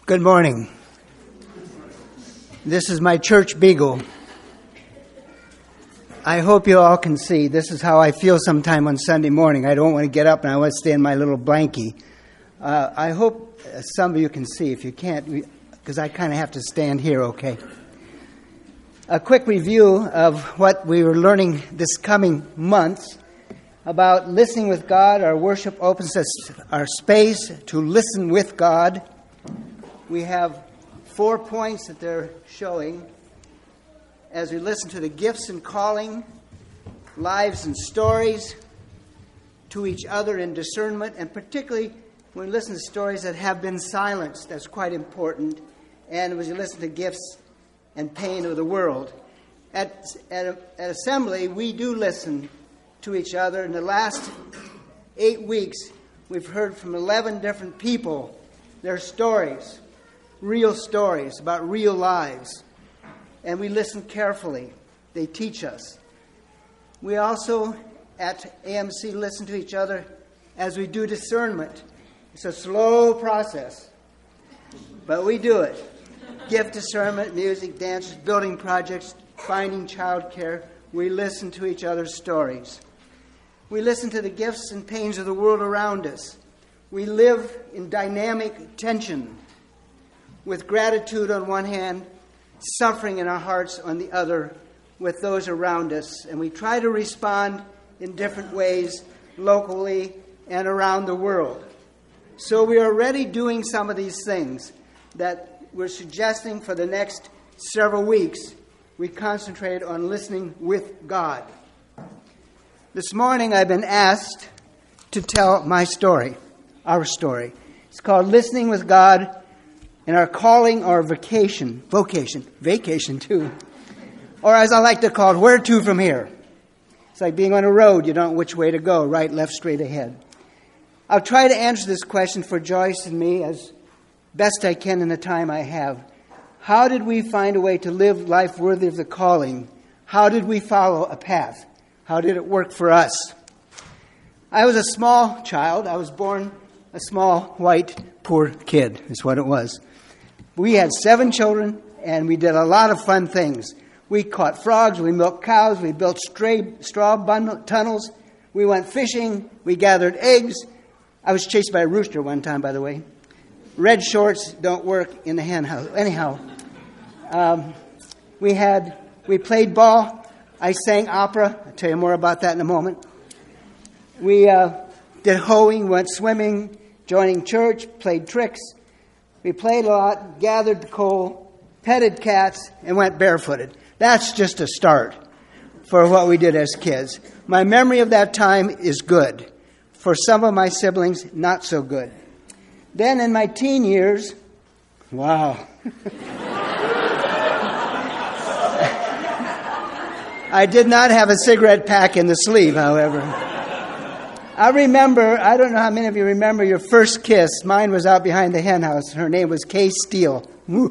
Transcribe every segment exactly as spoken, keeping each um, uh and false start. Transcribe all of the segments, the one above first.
Good morning. This is my church beagle. I hope you all can see. This is how I feel sometime on Sunday morning. I don't want to get up and I want to stay in my little blankie. Uh, I hope some of you can see. If you can't, because I kind of have to stand here, okay? A quick review of what we were learning this coming month about listening with God. Our worship opens us our space to listen with God. We have four points that they're showing as we listen to the gifts and calling, lives and stories, to each other in discernment, and particularly when we listen to stories that have been silenced. That's quite important. And as we listen to gifts and pain of the world. At, at, at Assembly, we do listen to each other. In the last eight weeks, we've heard from eleven different people their stories. Real stories about real lives. And we listen carefully. They teach us. We also, at A M C, listen to each other as we do discernment. It's a slow process, but we do it. Gift discernment, music, dances, building projects, finding childcare. We listen to each other's stories. We listen to the gifts and pains of the world around us. We live in dynamic tension, with gratitude on one hand, suffering in our hearts on the other, with those around us. And we try to respond in different ways, locally and around the world. So we are already doing some of these things that we're suggesting for the next several weeks. We concentrate on listening with God. This morning I've been asked to tell my story, our story. It's called Listening with God in Our Calling or Vacation. Vocation. Vacation, too. Or as I like to call it, where to from here? It's like being on a road. You don't know which way to go, right, left, straight ahead. I'll try to answer this question for Joyce and me as best I can in the time I have. How did we find a way to live life worthy of the calling? How did we follow a path? How did it work for us? I was a small child. I was born a small, white, poor kid, is what it was. We had seven children, and we did a lot of fun things. We caught frogs, we milked cows, we built stray, straw bundle, tunnels, we went fishing, we gathered eggs. I was chased by a rooster one time, by the way. Red shorts don't work in the hen house. Anyhow, um, we had we played ball. I sang opera. I'll tell you more about that in a moment. We uh, did hoeing, went swimming, joining church, played tricks. We played a lot, gathered the coal, petted cats, and went barefooted. That's just a start for what we did as kids. My memory of that time is good. For some of my siblings, not so good. Then in my teen years, wow. I did not have a cigarette pack in the sleeve, however. I remember, I don't know how many of you remember your first kiss. Mine was out behind the hen house. Her name was Kay Steele.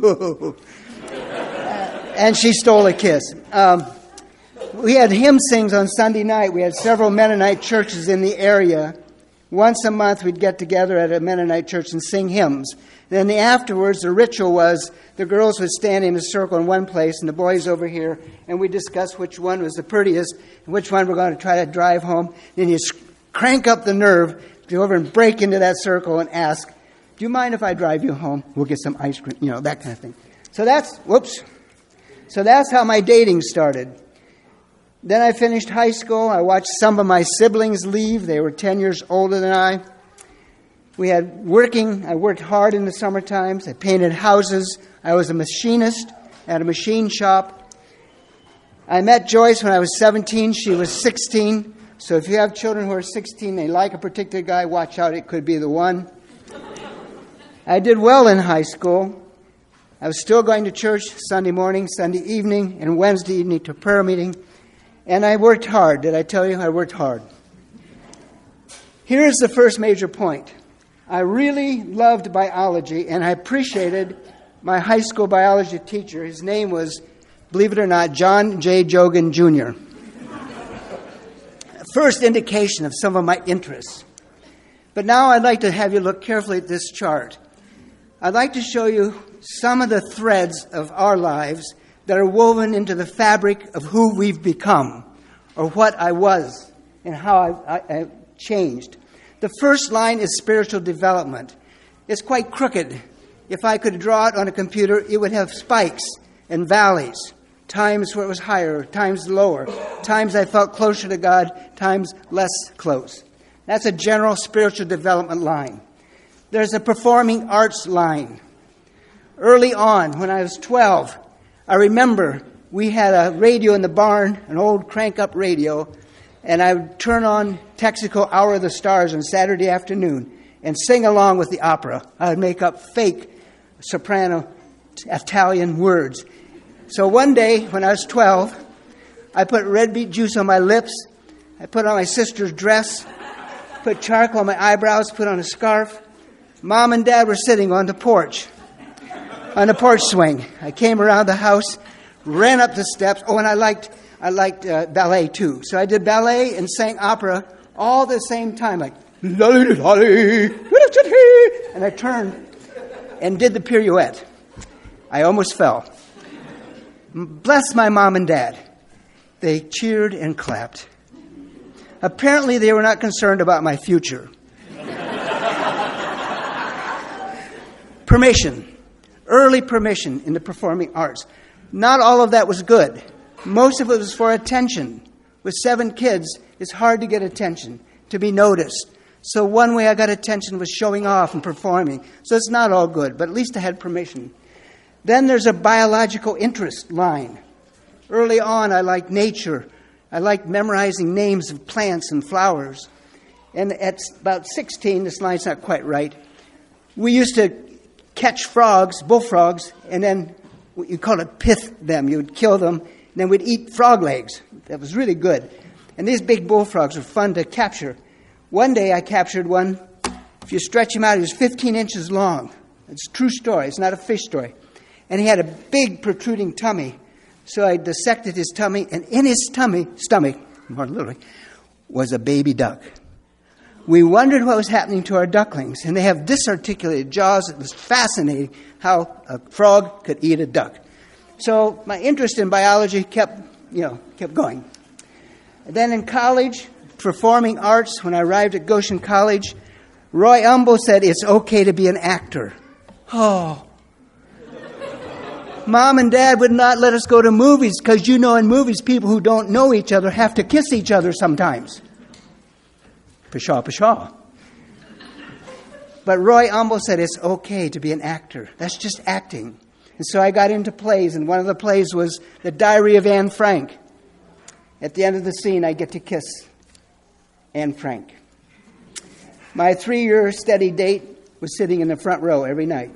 And she stole a kiss. Um, we had hymn sings on Sunday night. We had several Mennonite churches in the area. Once a month we'd get together at a Mennonite church and sing hymns. Then the afterwards, the ritual was the girls would stand in a circle in one place and the boys over here, and we'd discuss which one was the prettiest and which one we're going to try to drive home. Then you crank up the nerve to go over and break into that circle and ask, do you mind if I drive you home? We'll get some ice cream, you know, that kind of thing. So that's, whoops. So that's how my dating started. Then I finished high school. I watched some of my siblings leave. They were ten years older than I. We had working. I worked hard in the summer times. I painted houses. I was a machinist at a machine shop. I met Joyce when I was seventeen. She was sixteen. So if you have children who are sixteen, they like a particular guy, watch out. It could be the one. I did well in high school. I was still going to church Sunday morning, Sunday evening, and Wednesday evening to prayer meeting. And I worked hard. Did I tell you I worked hard? Here's the first major point. I really loved biology, and I appreciated my high school biology teacher. His name was, believe it or not, John J. Jogan, Junior First indication of some of my interests. But now I'd like to have you look carefully at this chart. I'd like to show you some of the threads of our lives that are woven into the fabric of who we've become, or what I was and how I, I, I changed. The first line is spiritual development. It's quite crooked. If I could draw it on a computer, it would have spikes and valleys, times where it was higher, times lower, times I felt closer to God, times less close. That's a general spiritual development line. There's a performing arts line. Early on, when I was twelve, I remember we had a radio in the barn, an old crank-up radio, and I would turn on Texaco Hour of the Stars on Saturday afternoon and sing along with the opera. I would make up fake soprano Italian words. So one day, when I was twelve, I put red beet juice on my lips, I put on my sister's dress, put charcoal on my eyebrows, put on a scarf. Mom and Dad were sitting on the porch, on the porch swing. I came around the house, ran up the steps. Oh, and I liked I liked uh, ballet too. So I did ballet and sang opera all at the same time, like, and I turned and did the pirouette. I almost fell. Bless my mom and dad. They cheered and clapped. Apparently they were not concerned about my future. Permission. Early permission in the performing arts. Not all of that was good. Most of it was for attention. With seven kids, it's hard to get attention, to be noticed. So one way I got attention was showing off and performing. So it's not all good, but at least I had permission. Then there's a biological interest line. Early on, I liked nature. I liked memorizing names of plants and flowers. And at about sixteen, this line's not quite right, we used to catch frogs, bullfrogs, and then you call it pith them. You would kill them, and then we'd eat frog legs. That was really good. And these big bullfrogs were fun to capture. One day I captured one. If you stretch him out, he was fifteen inches long. It's a true story. It's not a fish story. And he had a big protruding tummy. So I dissected his tummy, and in his tummy, stomach, more literally, was a baby duck. We wondered what was happening to our ducklings, and they have disarticulated jaws. It was fascinating how a frog could eat a duck. So my interest in biology kept, you know, kept going. And then in college, performing arts, when I arrived at Goshen College, Roy Umbo said, it's okay to be an actor. Oh. Mom and Dad would not let us go to movies because, you know, in movies, people who don't know each other have to kiss each other sometimes. Pshaw, pshaw. But Roy Umbo said it's okay to be an actor. That's just acting. And so I got into plays, and one of the plays was The Diary of Anne Frank. At the end of the scene, I get to kiss Anne Frank. My three-year steady date was sitting in the front row every night.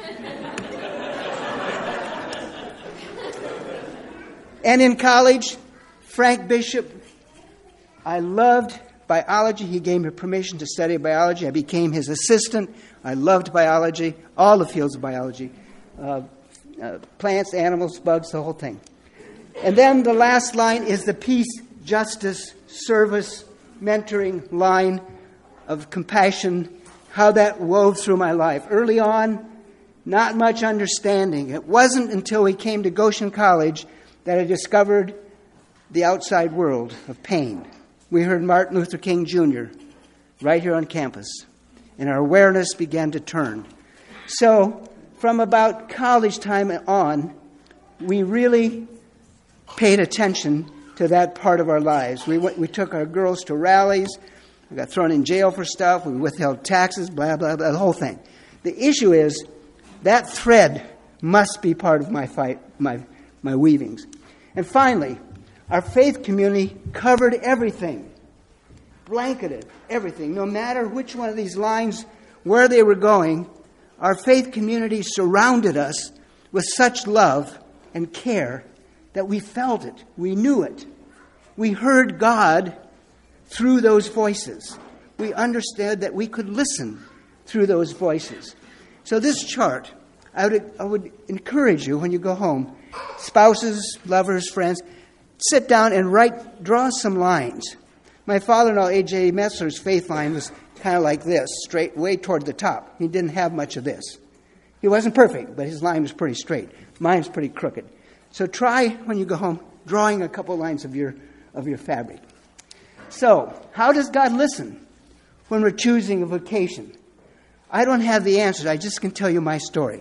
And in college, Frank Bishop, I loved biology. He gave me permission to study biology. I became his assistant. I loved biology, all the fields of biology, uh, uh, plants, animals, bugs, the whole thing. And then the last line is the peace, justice, service, mentoring line of compassion, how that wove through my life. Early on, not much understanding. It wasn't until we came to Goshen College that I discovered the outside world of pain. We heard Martin Luther King Junior right here on campus, and our awareness began to turn. So from about college time on, we really paid attention to that part of our lives. We went, we took our girls to rallies. We got thrown in jail for stuff. We withheld taxes, blah, blah, blah, the whole thing. The issue is that thread must be part of my fight, my my weavings. And finally, our faith community covered everything, blanketed everything. No matter which one of these lines, where they were going, our faith community surrounded us with such love and care that we felt it, we knew it. We heard God through those voices. We understood that we could listen through those voices. So this chart, I would, I would encourage you when you go home, spouses, lovers, friends, sit down and write, draw some lines. My father-in-law, A J Metzler's faith line was kind of like this, straight way toward the top. He didn't have much of this. He wasn't perfect, but his line was pretty straight. Mine's pretty crooked. So try, when you go home, drawing a couple lines of your of your fabric. So, how does God listen when we're choosing a vocation? I don't have the answers. I just can tell you my story.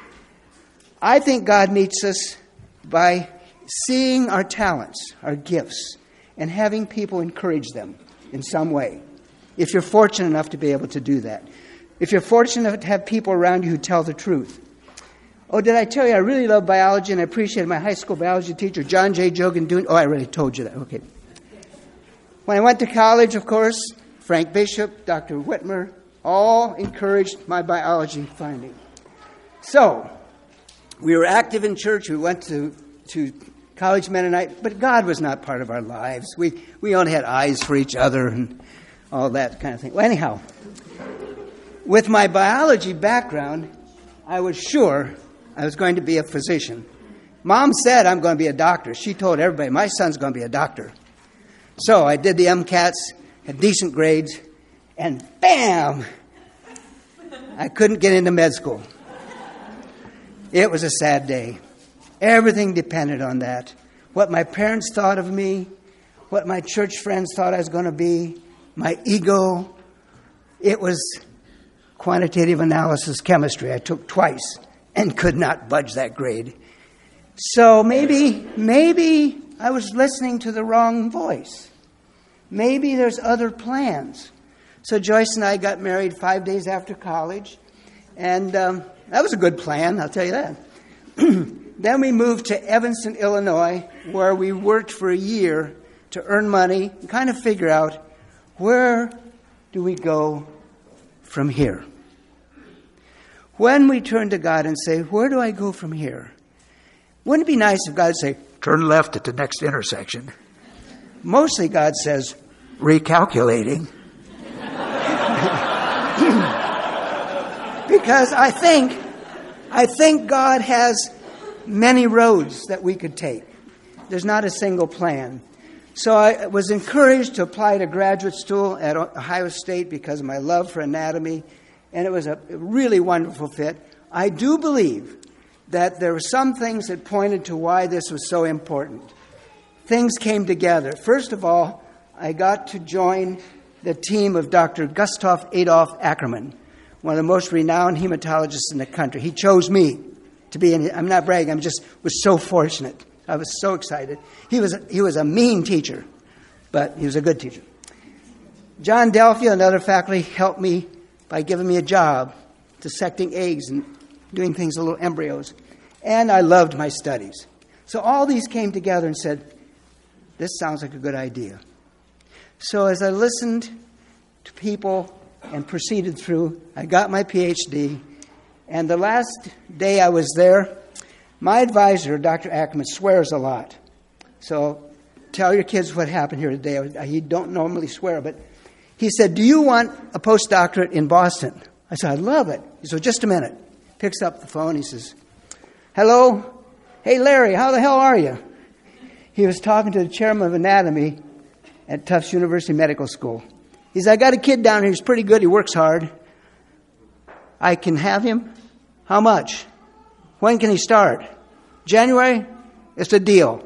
I think God meets us by seeing our talents, our gifts, and having people encourage them in some way, if you're fortunate enough to be able to do that. If you're fortunate enough to have people around you who tell the truth. Oh, did I tell you I really love biology and I appreciated my high school biology teacher, John J. Jogan doing... Oh, I already told you that. Okay. When I went to college, of course, Frank Bishop, Doctor Whitmer, all encouraged my biology finding. So, we were active in church. We went to, to College Mennonite, but God was not part of our lives. We, we only had eyes for each other and all that kind of thing. Well, anyhow, with my biology background, I was sure I was going to be a physician. Mom said I'm going to be a doctor. She told everybody, my son's going to be a doctor. So I did the MCATs, had decent grades, and bam! I couldn't get into med school. It was a sad day. Everything depended on that. What my parents thought of me, what my church friends thought I was going to be, my ego. It was quantitative analysis chemistry I took twice and could not budge that grade. So maybe, maybe I was listening to the wrong voice. Maybe there's other plans. So Joyce and I got married five days after college, and um, that was a good plan, I'll tell you that. Then we moved to Evanston, Illinois, where we worked for a year to earn money and kind of figure out, where do we go from here? When we turn to God and say, where do I go from here? Wouldn't it be nice if God would say, turn left at the next intersection? Mostly God says, recalculating. Because I think, I think God has many roads that we could take. There's not a single plan. So I was encouraged to apply to graduate school at Ohio State because of my love for anatomy, and it was a really wonderful fit. I do believe that there were some things that pointed to why this was so important. Things came together. First of all, I got to join the team of Doctor Gustav Adolf Ackerman, one of the most renowned hematologists in the country. He chose me to be in. I'm not bragging. I'm just was so fortunate. I was so excited. He was he was a mean teacher, but he was a good teacher. John Delphia and other faculty helped me by giving me a job, dissecting eggs and doing things with little embryos. And I loved my studies. So all these came together and said, this sounds like a good idea. So as I listened to people and proceeded through, I got my P H D. And the last day I was there, my advisor, Doctor Ackerman, swears a lot. So tell your kids what happened here today. He don't normally swear, but he said, do you want a postdoctorate in Boston? I said, I'd love it. He said, just a minute. Picks up the phone. He says, hello? Hey, Larry, how the hell are you? He was talking to the chairman of anatomy at Tufts University Medical School. He said, I got a kid down here. He's pretty good. He works hard. I can have him. How much? When can he start? January? It's a deal.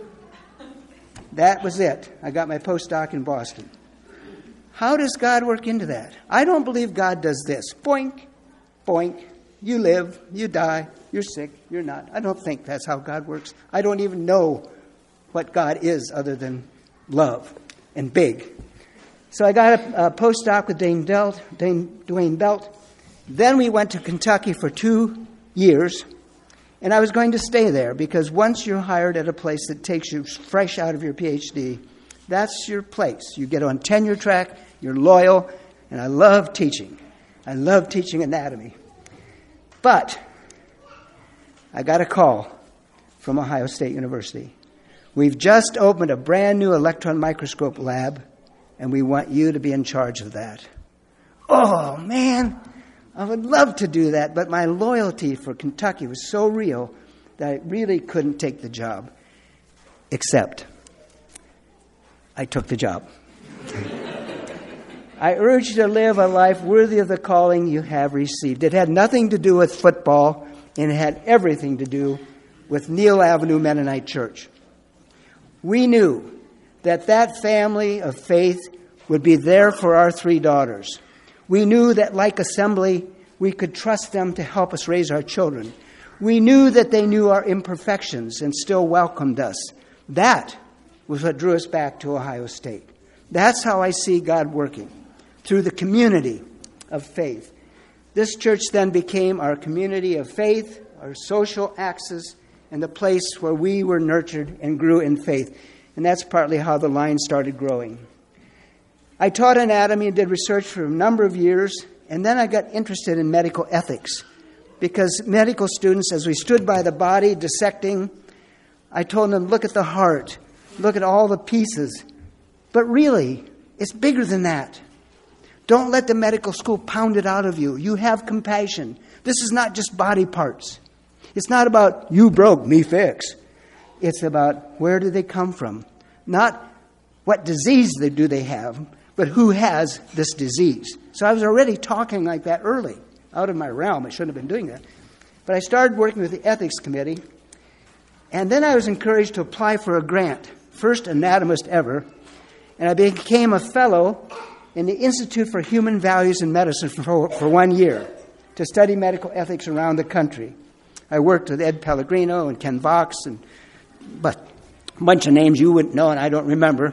That was it. I got my postdoc in Boston. How does God work into that? I don't believe God does this. Boink, boink. You live, you die, you're sick, you're not. I don't think that's how God works. I don't even know what God is other than love and big. So I got a, a postdoc with Dane Delt, Dane, Dwayne Belt. Then we went to Kentucky for two years, and I was going to stay there because once you're hired at a place that takes you fresh out of your P H D, that's your place. You get on tenure track, you're loyal, and I love teaching. I love teaching anatomy. But I got a call from Ohio State University. We've just opened a brand new electron microscope lab, and we want you to be in charge of that. Oh, man, I would love to do that, but my loyalty for Kentucky was so real that I really couldn't take the job. Except I took the job. I urge you to live a life worthy of the calling you have received. It had nothing to do with football, and it had everything to do with Neal Avenue Mennonite Church. We knew that that family of faith would be there for our three daughters. We knew that, like Assembly, we could trust them to help us raise our children. We knew that they knew our imperfections and still welcomed us. That was what drew us back to Ohio State. That's how I see God working, through the community of faith. This church then became our community of faith, our social axis, and the place where we were nurtured and grew in faith. And that's partly how the line started growing. I taught anatomy and did research for a number of years, and then I got interested in medical ethics. Because medical students, as we stood by the body dissecting, I told them, look at the heart, look at all the pieces. But really, it's bigger than that. Don't let the medical school pound it out of you. You have compassion. This is not just body parts. It's not about, you broke, me fix. It's about, where do they come from? Not what disease do they have, but who has this disease. So I was already talking like that early, out of my realm. I shouldn't have been doing that. But I started working with the ethics committee, and then I was encouraged to apply for a grant, first anatomist ever, and I became a fellow in the Institute for Human Values in Medicine for, for one year to study medical ethics around the country. I worked with Ed Pellegrino and Ken Vox and but a bunch of names you wouldn't know and I don't remember.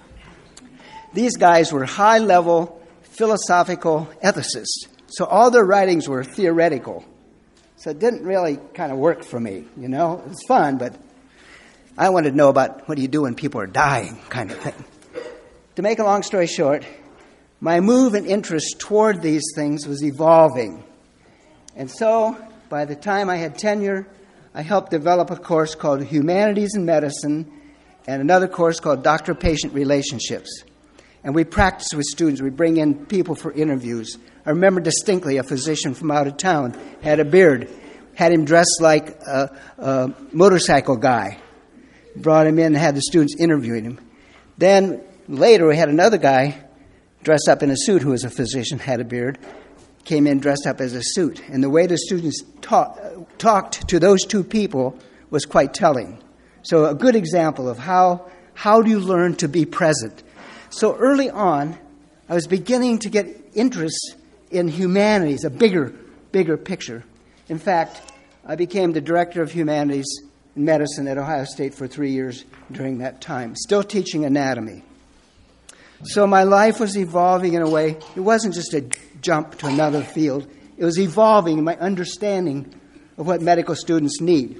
These guys were high-level philosophical ethicists, so all their writings were theoretical. So it didn't really kind of work for me, you know. It was fun, but I wanted to know about what do you do when people are dying kind of thing. To make a long story short, my move and interest toward these things was evolving. And so, by the time I had tenure, I helped develop a course called Humanities in Medicine and another course called Doctor-Patient Relationships. And we practiced with students. We bring in people for interviews. I remember distinctly a physician from out of town had a beard, had him dressed like a, a motorcycle guy. Brought him in and had the students interviewing him. Then later we had another guy dressed up in a suit who was a physician, had a beard, came in dressed up as a suit. And the way the students talk, talked to those two people was quite telling. So a good example of how, how do you learn to be present. So early on, I was beginning to get interest in humanities, a bigger, bigger picture. In fact, I became the director of humanities in medicine at Ohio State for three years during that time, still teaching anatomy. So my life was evolving in a way, it wasn't just a jump to another field. It was evolving in my understanding of what medical students need.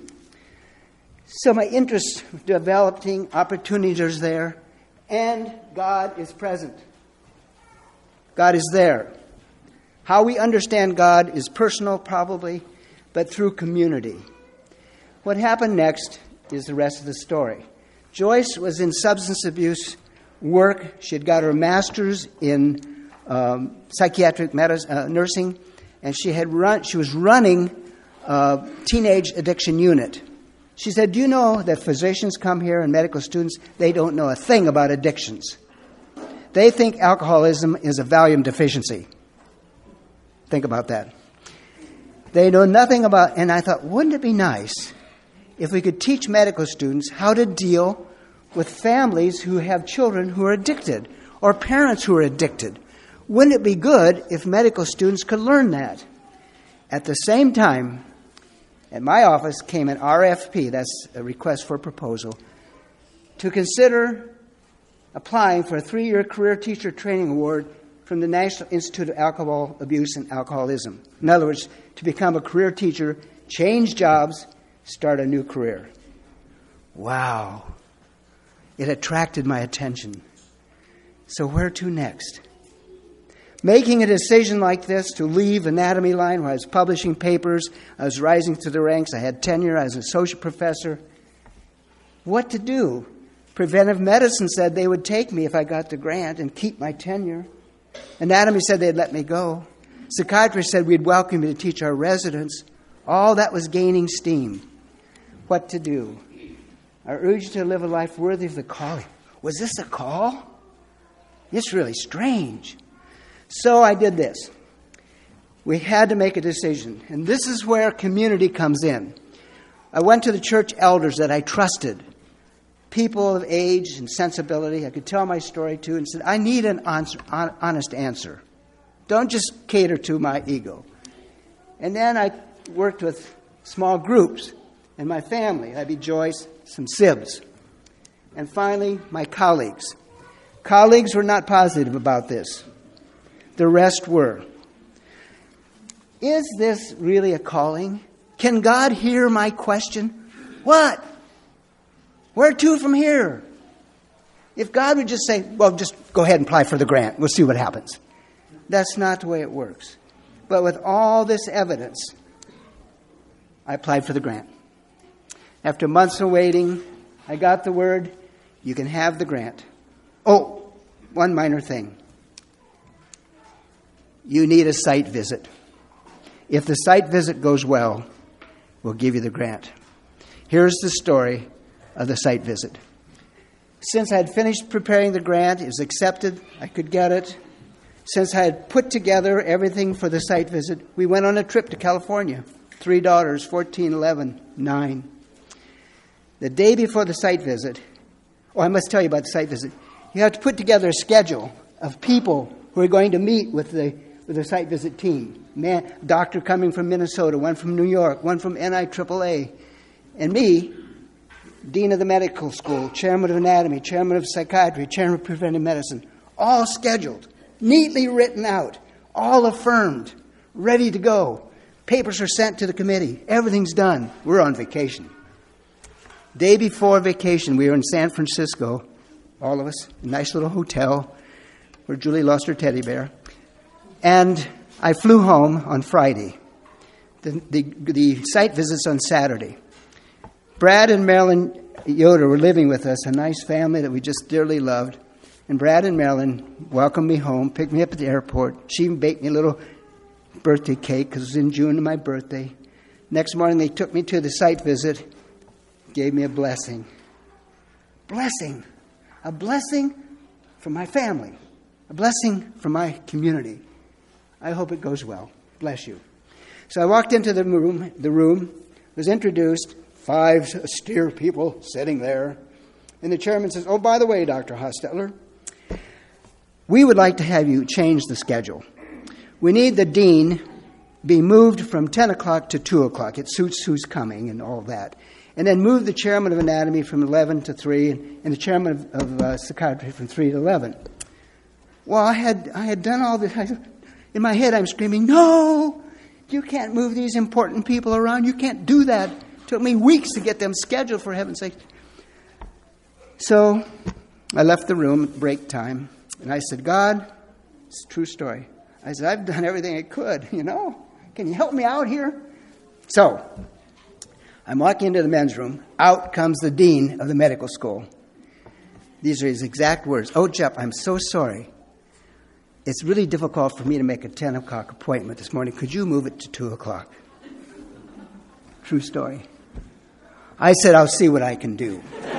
So my interest developing, opportunities there, and God is present. God is there. How we understand God is personal, probably, but through community. What happened next is the rest of the story. Joyce was in substance abuse work. She had got her master's in um, psychiatric medicine, uh, nursing, and she had run. She was running a teenage addiction unit. She said, "Do you know that physicians come here and medical students, they don't know a thing about addictions. They think alcoholism is a Valium deficiency." Think about that. They know nothing about, and I thought, wouldn't it be nice if we could teach medical students how to deal with families who have children who are addicted or parents who are addicted? Wouldn't it be good if medical students could learn that? At the same time, at my office came an R F P, that's a request for proposal, to consider applying for a three-year career teacher training award from the National Institute of Alcohol Abuse and Alcoholism. In other words, to become a career teacher, change jobs, start a new career. Wow. It attracted my attention. So where to next? Making a decision like this to leave anatomy line where I was publishing papers, I was rising through the ranks, I had tenure, I was an associate professor. What to do? Preventive medicine said they would take me if I got the grant and keep my tenure. Anatomy said they'd let me go. Psychiatry said we'd welcome me to teach our residents. All that was gaining steam. What to do? I urge you to live a life worthy of the calling. Was this a call? It's really strange. So I did this. We had to make a decision. And this is where community comes in. I went to the church elders that I trusted, people of age and sensibility I could tell my story to, and said, I need an answer, honest answer. Don't just cater to my ego. And then I worked with small groups and my family, Abby Joyce, some sibs. And finally, my colleagues. Colleagues were not positive about this. The rest were. Is this really a calling? Can God hear my question? What? Where to from here? If God would just say, well, just go ahead and apply for the grant. We'll see what happens. That's not the way it works. But with all this evidence, I applied for the grant. After months of waiting, I got the word, you can have the grant. Oh, one minor thing. You need a site visit. If the site visit goes well, we'll give you the grant. Here's the story of the site visit. Since I had finished preparing the grant, it was accepted, I could get it. Since I had put together everything for the site visit, we went on a trip to California. Three daughters, fourteen, eleven, nine. The day before the site visit, oh, I must tell you about the site visit. You have to put together a schedule of people who are going to meet with the with the site visit team. Man, doctor coming from Minnesota, one from New York, one from N I triple A, and me, dean of the medical school, chairman of anatomy, chairman of psychiatry, chairman of preventive medicine, all scheduled, neatly written out, all affirmed, ready to go. Papers are sent to the committee. Everything's done. We're on vacation. Day before vacation, we were in San Francisco, all of us, a nice little hotel where Julie lost her teddy bear. And I flew home on Friday. The, the, the site visit's on Saturday. Brad and Marilyn Yoder were living with us, a nice family that we just dearly loved. And Brad and Marilyn welcomed me home, picked me up at the airport. She even baked me a little birthday cake because it was in June of my birthday. Next morning, they took me to the site visit, gave me a blessing. Blessing. A blessing from my family. A blessing from my community. I hope it goes well. Bless you. So I walked into the room, the room, was introduced, five austere people sitting there. And the chairman says, oh, by the way, Doctor Hostetler, we would like to have you change the schedule. We need the dean be moved from ten o'clock to two o'clock. It suits who's coming and all that. And then move the chairman of anatomy from eleven to three and, and the chairman of, of uh, psychiatry from three to eleven. Well, I had I had done all this. I, in my head, I'm screaming, no, you can't move these important people around. You can't do that. It took me weeks to get them scheduled, for heaven's sake. So I left the room at break time, and I said, God, it's a true story. I said, I've done everything I could, you know. Can you help me out here? So I'm walking into the men's room. Out comes the dean of the medical school. These are his exact words. Oh, Jeff, I'm so sorry. It's really difficult for me to make a ten o'clock appointment this morning. Could you move it to two o'clock? True story. I said, I'll see what I can do.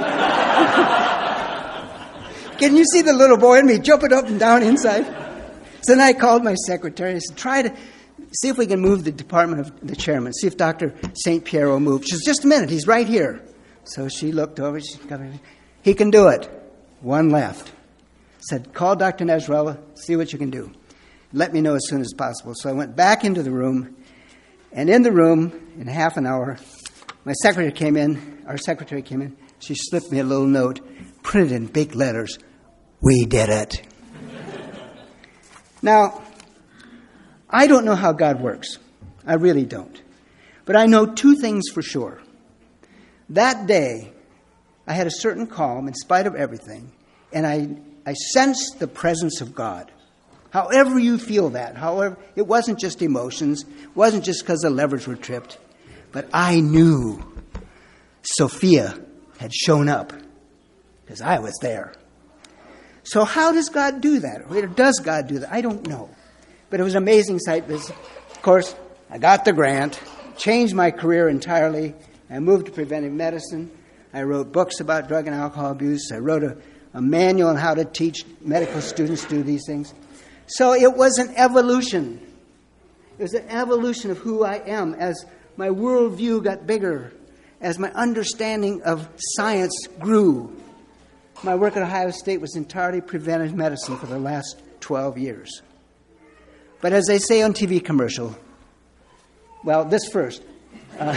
Can you see the little boy in me jumping up and down inside? So then I called my secretary. I said, try to see if we can move the department of the chairman. See if Doctor Saint Pierre will move. She says, just a minute. He's right here. So she looked over. She got her, he can do it. One left. Said, call Doctor Nasrallah. See what you can do. Let me know as soon as possible. So I went back into the room. And in the room, in half an hour, my secretary came in. Our secretary came in. She slipped me a little note, printed in big letters. We did it. Now, I don't know how God works. I really don't. But I know two things for sure. That day, I had a certain calm in spite of everything, and I, I sensed the presence of God. However you feel that, however, it wasn't just emotions, it wasn't just because the levers were tripped, but I knew Sophia had shown up because I was there. So how does God do that? Or does God do that? I don't know. But it was an amazing site visit. Of course, I got the grant, changed my career entirely. I moved to preventive medicine. I wrote books about drug and alcohol abuse. I wrote a, a manual on how to teach medical students to do these things. So it was an evolution. It was an evolution of who I am as my worldview got bigger, as my understanding of science grew. My work at Ohio State was entirely preventive medicine for the last twelve years. But as they say on T V commercial, well, this first. Uh,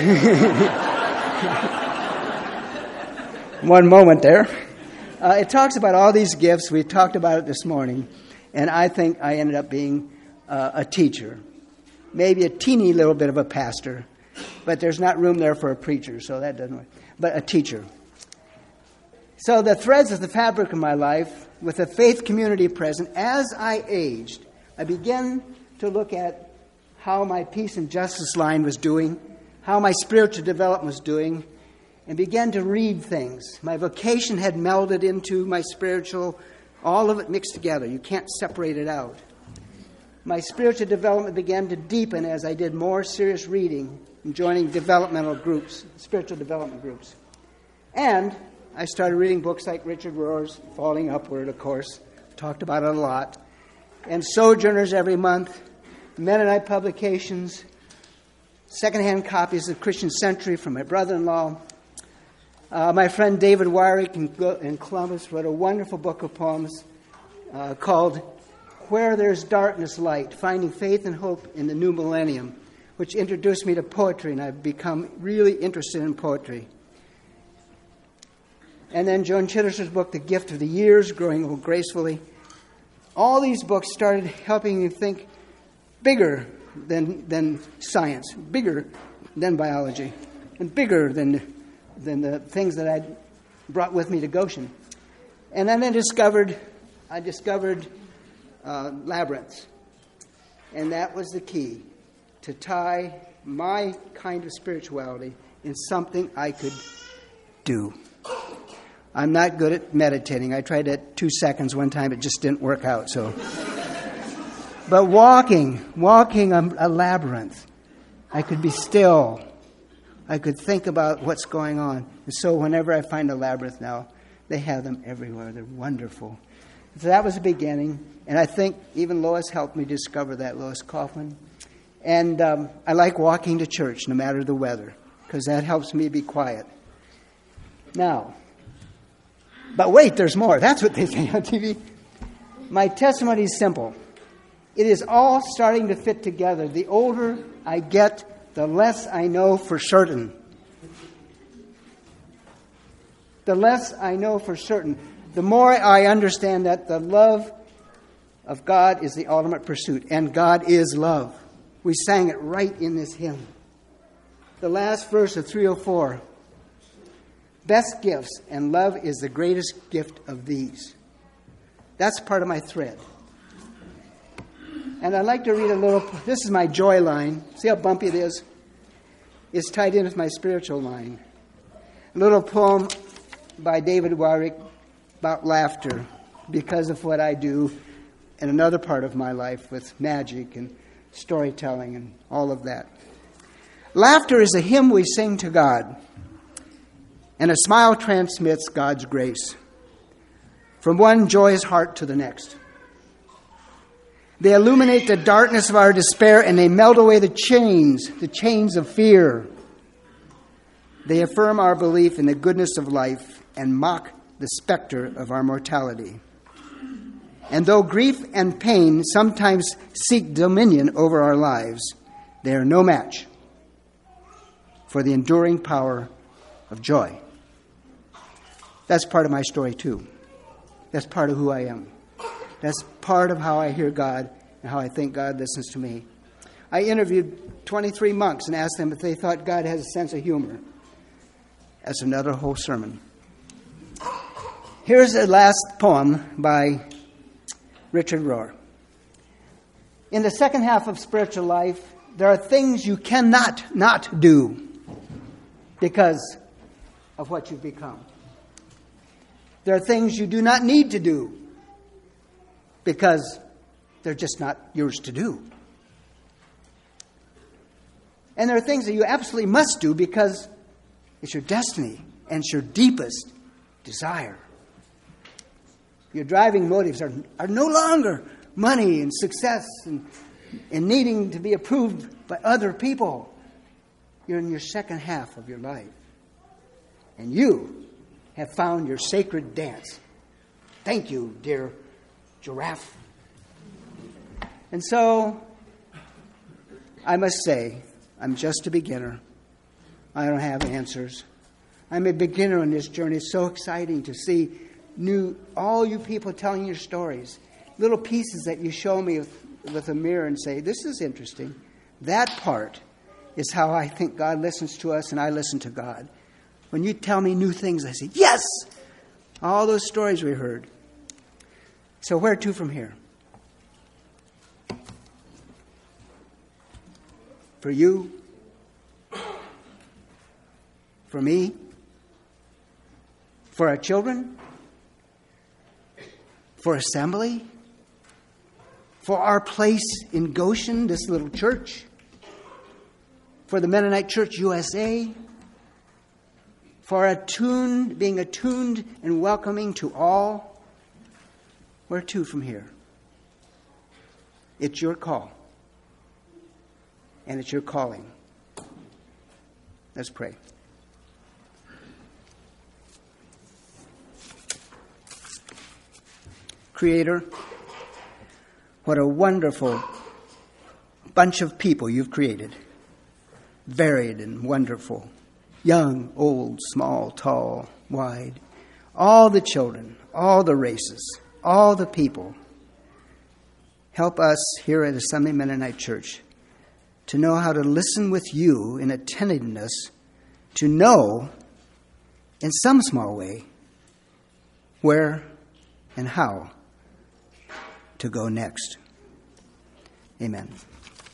one moment there. Uh, it talks about all these gifts. We talked about it this morning. And I think I ended up being uh, a teacher. Maybe a teeny little bit of a pastor. But there's not room there for a preacher, so that doesn't work. But a teacher. So the threads of the fabric of my life, with a faith community present, as I aged, I began to look at how my peace and justice line was doing, how my spiritual development was doing, and began to read things. My vocation had melded into my spiritual, all of it mixed together. You can't separate it out. My spiritual development began to deepen as I did more serious reading and joining developmental groups, spiritual development groups. And I started reading books like Richard Rohr's Falling Upward, of course. Talked about it a lot. And Sojourners every month, Mennonite publications, secondhand copies of Christian Century from my brother-in-law. Uh, my friend David Wyrick in, in Columbus wrote a wonderful book of poems uh, called Where There's Darkness, Light, Finding Faith and Hope in the New Millennium, which introduced me to poetry, and I've become really interested in poetry. And then Joan Chittister's book, The Gift of the Years, Growing Old Gracefully. All these books started helping me think bigger than, than science, bigger than biology, and bigger than than the things that I'd brought with me to Goshen. And then I discovered, I discovered uh, labyrinths. And that was the key, to tie my kind of spirituality in something I could do. I'm not good at meditating. I tried it two seconds one time. It just didn't work out. So, but walking, walking a, a labyrinth, I could be still. I could think about what's going on. And so whenever I find a labyrinth now, they have them everywhere. They're wonderful. So that was the beginning. And I think even Lois helped me discover that, Lois Kaufman. And um, I like walking to church no matter the weather, because that helps me be quiet. Now, but wait, there's more. That's what they say on T V. My testimony is simple. It is all starting to fit together. The older I get, the less I know for certain. The less I know for certain. The more I understand that the love of God is the ultimate pursuit. And God is love. We sang it right in this hymn. The last verse of three oh four. Best gifts, and love is the greatest gift of these. That's part of my thread. And I'd like to read a little, this is my joy line. See how bumpy it is? It's tied in with my spiritual line. A little poem by David Wyrick about laughter because of what I do in another part of my life with magic and storytelling and all of that. Laughter is a hymn we sing to God, and a smile transmits God's grace from one joyous heart to the next. They illuminate the darkness of our despair, and they melt away the chains, the chains of fear. They affirm our belief in the goodness of life and mock the specter of our mortality. And though grief and pain sometimes seek dominion over our lives, they are no match for the enduring power of joy. That's part of my story, too. That's part of who I am. That's part of how I hear God and how I think God listens to me. I interviewed twenty-three monks and asked them if they thought God has a sense of humor. That's another whole sermon. Here's the last poem by Richard Rohr. In the second half of spiritual life, there are things you cannot not do because of what you've become. There are things you do not need to do because they're just not yours to do. And there are things that you absolutely must do because it's your destiny and it's your deepest desire. Your driving motives are, are no longer money and success and, and needing to be approved by other people. You're in your second half of your life. And you have found your sacred dance. Thank you, dear giraffe. And so, I must say, I'm just a beginner. I don't have answers. I'm a beginner on this journey. It's so exciting to see new, all you people telling your stories. Little pieces that you show me with, with a mirror and say, this is interesting. That part is how I think God listens to us and I listen to God. When you tell me new things, I say, yes! All those stories we heard. So where to from here? For you? For me? For our children? For Assembly? For our place in Goshen, this little church? For the Mennonite Church U S A? For attuned, being attuned and welcoming to all? Where to from here? It's your call. And it's your calling. Let's pray. Creator, what a wonderful bunch of people you've created. Varied and wonderful. Young, old, small, tall, wide. All the children, all the races, all the people. Help us here at Assembly Mennonite Church to know how to listen with you in attentiveness, to know, in some small way, where and how to go next. Amen.